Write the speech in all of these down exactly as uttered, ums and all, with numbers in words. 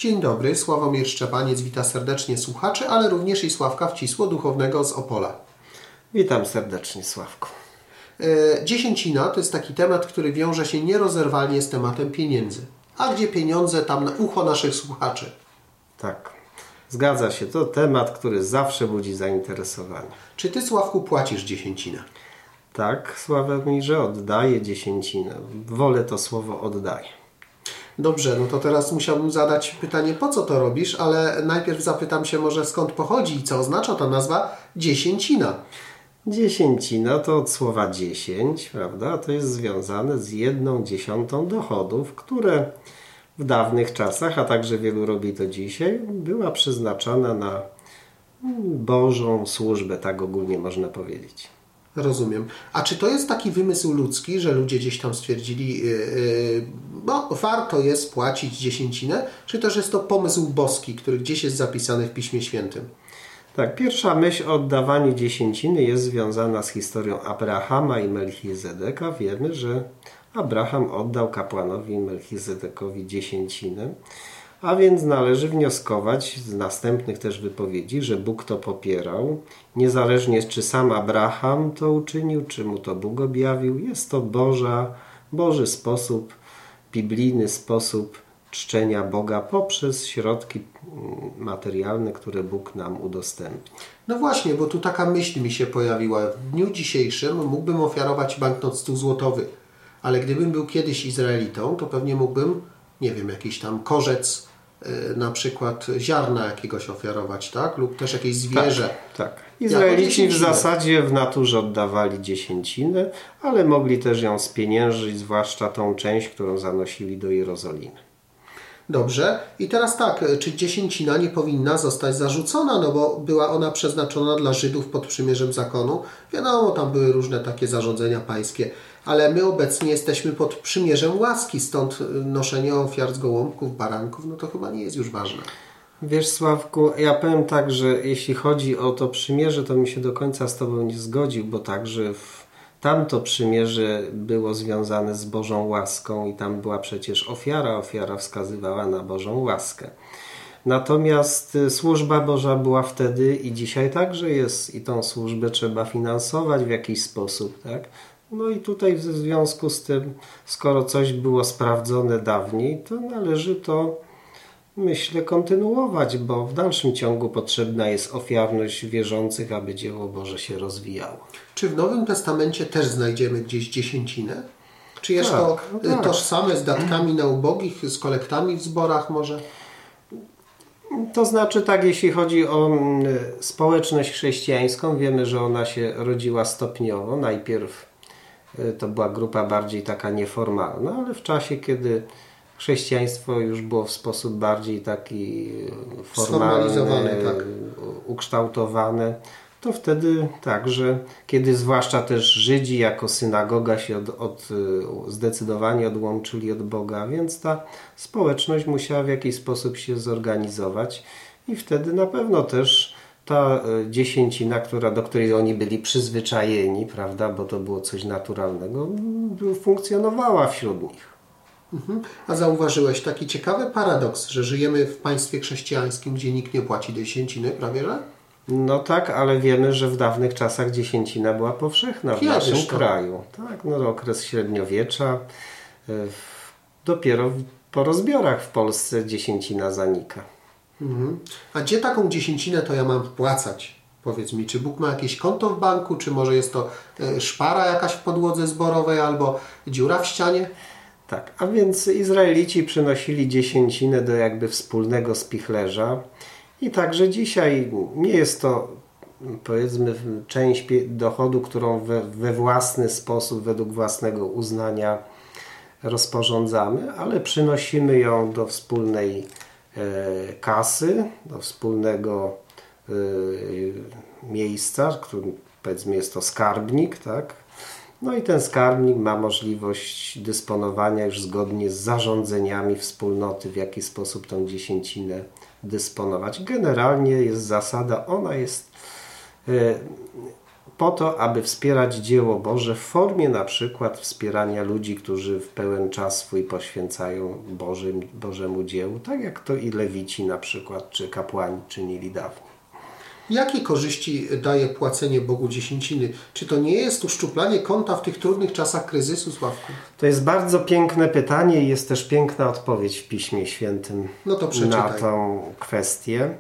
Dzień dobry, Sławomir Szczepaniec wita serdecznie słuchaczy, ale również i Sławka Wcisło-Duchownego z Opola. Witam serdecznie, Sławku. E, dziesięcina to jest taki temat, który wiąże się nierozerwalnie z tematem pieniędzy. A gdzie pieniądze, tam na ucho naszych słuchaczy. Tak, zgadza się. To temat, który zawsze budzi zainteresowanie. Czy Ty, Sławku, płacisz dziesięcinę? Tak, Sławomirze, oddaję dziesięcinę. Wolę to słowo oddaję. Dobrze, no to teraz musiałbym zadać pytanie, po co to robisz, ale najpierw zapytam się może, skąd pochodzi i co oznacza ta nazwa dziesięcina. Dziesięcina to od słowa dziesięć, prawda? To jest związane z jedną dziesiątą dochodów, które w dawnych czasach, a także wielu robi to dzisiaj, była przeznaczana na Bożą służbę, tak ogólnie można powiedzieć. Rozumiem. A czy to jest taki wymysł ludzki, że ludzie gdzieś tam stwierdzili, yy, yy, no warto jest płacić dziesięcinę, czy też jest to pomysł boski, który gdzieś jest zapisany w Piśmie Świętym? Tak, pierwsza myśl o oddawaniu dziesięciny jest związana z historią Abrahama i Melchizedeka. Wiemy, że Abraham oddał kapłanowi Melchizedekowi dziesięcinę, a więc należy wnioskować z następnych też wypowiedzi, że Bóg to popierał. Niezależnie czy sam Abraham to uczynił, czy mu to Bóg objawił, jest to Boża, Boży sposób, biblijny sposób czczenia Boga poprzez środki materialne, które Bóg nam udostępni. No właśnie, bo tu taka myśl mi się pojawiła. W dniu dzisiejszym mógłbym ofiarować banknot stu złotowy, ale gdybym był kiedyś Izraelitą, to pewnie mógłbym, nie wiem, jakiś tam korzec, yy, na przykład ziarna jakiegoś ofiarować, tak? Lub też jakieś zwierzę. Tak, tak. Izraelici w zasadzie w naturze oddawali dziesięcinę, ale mogli też ją spieniężyć, zwłaszcza tą część, którą zanosili do Jerozolimy. Dobrze. I teraz tak, czy dziesięcina nie powinna zostać zarzucona, no bo była ona przeznaczona dla Żydów pod przymierzem zakonu. Wiadomo, tam były różne takie zarządzenia pańskie, ale my obecnie jesteśmy pod przymierzem łaski, stąd noszenie ofiar z gołąbków, baranków, no to chyba nie jest już ważne. Wiesz, Sławku, ja powiem tak, że jeśli chodzi o to przymierze, to mi się do końca z Tobą nie zgodził, bo także w tamto przymierze było związane z Bożą łaską i tam była przecież ofiara. Ofiara wskazywała na Bożą łaskę. Natomiast służba Boża była wtedy i dzisiaj także jest i tą służbę trzeba finansować w jakiś sposób, tak? No i tutaj w związku z tym, skoro coś było sprawdzone dawniej, to należy to, myślę, kontynuować, bo w dalszym ciągu potrzebna jest ofiarność wierzących, aby dzieło Boże się rozwijało. Czy w Nowym Testamencie też znajdziemy gdzieś dziesięcinę? Czy jest tak, to no tak. tożsame z datkami na ubogich, z kolektami w zborach może? To znaczy tak, jeśli chodzi o społeczność chrześcijańską, wiemy, że ona się rodziła stopniowo. Najpierw to była grupa bardziej taka nieformalna, ale w czasie, kiedy chrześcijaństwo już było w sposób bardziej taki formalny, tak. ukształtowane, to wtedy także, kiedy zwłaszcza też Żydzi jako synagoga się od, od, zdecydowanie odłączyli od Boga, więc ta społeczność musiała w jakiś sposób się zorganizować i wtedy na pewno też ta dziesięcina, która, do której oni byli przyzwyczajeni, prawda, bo to było coś naturalnego, funkcjonowała wśród nich. Mhm. A zauważyłeś taki ciekawy paradoks, że żyjemy w państwie chrześcijańskim, gdzie nikt nie płaci dziesięciny, prawie że? No tak, ale wiemy, że w dawnych czasach dziesięcina była powszechna w Kiedyś naszym to. kraju. Tak, no okres średniowiecza. Dopiero po rozbiorach w Polsce dziesięcina zanika. Mhm. A gdzie taką dziesięcinę to ja mam wpłacać? Powiedz mi, czy Bóg ma jakieś konto w banku, czy może jest to szpara jakaś w podłodze zborowej albo dziura w ścianie? Tak, a więc Izraelici przynosili dziesięcinę do jakby wspólnego spichlerza i także dzisiaj nie jest to, powiedzmy, część dochodu, którą we, we własny sposób, według własnego uznania rozporządzamy, ale przynosimy ją do wspólnej e, kasy, do wspólnego e, miejsca, którym, powiedzmy, jest to skarbnik, tak? No i ten skarbnik ma możliwość dysponowania już zgodnie z zarządzeniami wspólnoty, w jaki sposób tą dziesięcinę dysponować. Generalnie jest zasada, ona jest po to, aby wspierać dzieło Boże w formie na przykład wspierania ludzi, którzy w pełen czas swój poświęcają Bożym, Bożemu dziełu, tak jak to i lewici na przykład, czy kapłani czynili dawniej. Jakie korzyści daje płacenie Bogu dziesięciny? Czy to nie jest uszczuplanie konta w tych trudnych czasach kryzysu, Sławku? To jest bardzo piękne pytanie i jest też piękna odpowiedź w Piśmie Świętym no to na tą kwestię.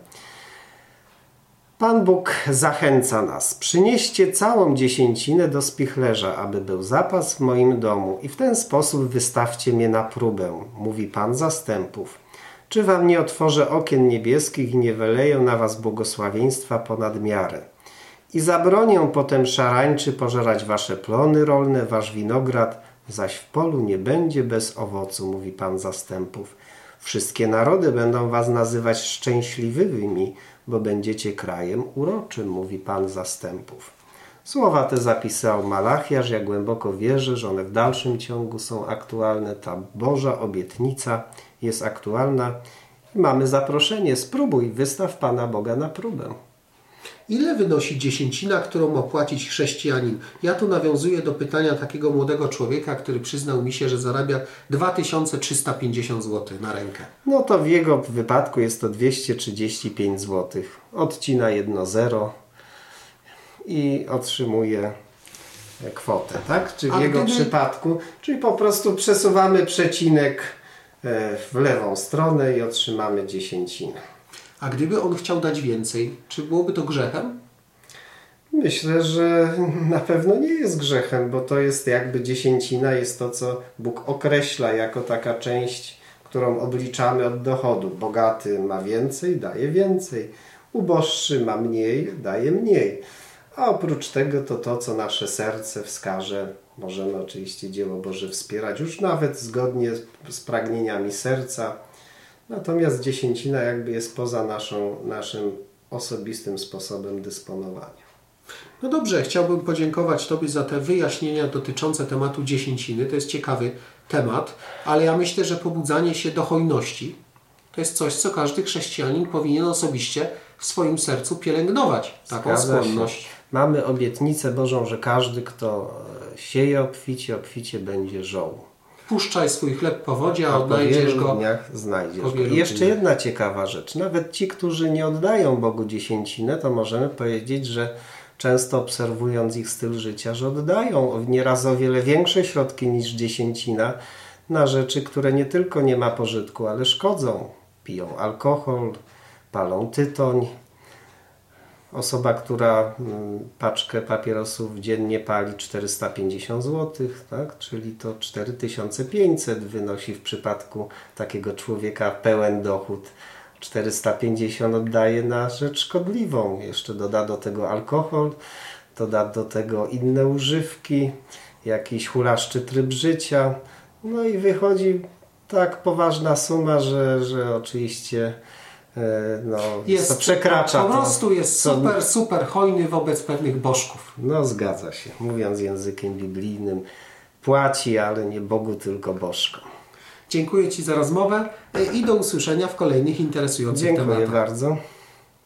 Pan Bóg zachęca nas. Przynieście całą dziesięcinę do spichlerza, aby był zapas w moim domu i w ten sposób wystawcie mnie na próbę, mówi Pan zastępów. Czy wam nie otworzę okien niebieskich i nie wyleję na was błogosławieństwa ponad miarę? I zabronię potem szarańczy pożerać wasze plony rolne, wasz winograd, zaś w polu nie będzie bez owocu, mówi Pan zastępów. Wszystkie narody będą was nazywać szczęśliwymi, bo będziecie krajem uroczym, mówi Pan zastępów. Słowa te zapisał Malachiasz. Ja głęboko wierzę, że one w dalszym ciągu są aktualne. Ta Boża obietnica jest aktualna i mamy zaproszenie. Spróbuj, wystaw Pana Boga na próbę. Ile wynosi dziesięcina, którą ma płacić chrześcijanin? Ja tu nawiązuję do pytania takiego młodego człowieka, który przyznał mi się, że zarabia dwa tysiące trzysta pięćdziesiąt złotych na rękę. No to w jego wypadku jest to dwieście trzydzieści pięć złotych. Odcina jedno zero i otrzymuje kwotę, tak? Czy w A jego gdyby... przypadku, czyli po prostu przesuwamy przecinek w lewą stronę i otrzymamy dziesięcinę. A gdyby on chciał dać więcej, czy byłoby to grzechem? Myślę, że na pewno nie jest grzechem, bo to jest jakby dziesięcina, jest to, co Bóg określa jako taka część, którą obliczamy od dochodu. Bogaty ma więcej, daje więcej. Uboższy ma mniej, daje mniej. A oprócz tego to to, co nasze serce wskaże. Możemy oczywiście dzieło Boże wspierać już nawet zgodnie z pragnieniami serca. Natomiast dziesięcina jakby jest poza naszą, naszym osobistym sposobem dysponowania. No dobrze, chciałbym podziękować Tobie za te wyjaśnienia dotyczące tematu dziesięciny. To jest ciekawy temat, ale ja myślę, że pobudzanie się do hojności to jest coś, co każdy chrześcijanin powinien osobiście w swoim sercu pielęgnować. Taką Zgadza skłonność. się. Mamy obietnicę Bożą, że każdy, kto sieje obficie, obficie będzie żął. Puszczaj swój chleb po wodzie, a A po odnajdziesz wielu go. dniach znajdziesz po go. wielu I jeszcze dniach. jedna ciekawa rzecz. Nawet ci, którzy nie oddają Bogu dziesięcinę, to możemy powiedzieć, że często obserwując ich styl życia, że oddają nieraz o wiele większe środki niż dziesięcina na rzeczy, które nie tylko nie ma pożytku, ale szkodzą. Piją alkohol, palą tytoń. Osoba, która paczkę papierosów dziennie pali czterysta pięćdziesiąt złotych, tak? Czyli to cztery tysiące pięćset wynosi w przypadku takiego człowieka pełen dochód. czterysta pięćdziesiąt oddaje na rzecz szkodliwą. Jeszcze doda do tego alkohol, doda do tego inne używki, jakiś hulaszczy tryb życia. No i wychodzi tak poważna suma, że, że oczywiście no, jest, to przekracza. Po prostu to, jest co... super, super hojny wobec pewnych bożków. No zgadza się. Mówiąc językiem biblijnym, płaci, ale nie Bogu, tylko bożkom. Dziękuję Ci za rozmowę i do usłyszenia w kolejnych interesujących Dziękuję tematach. bardzo.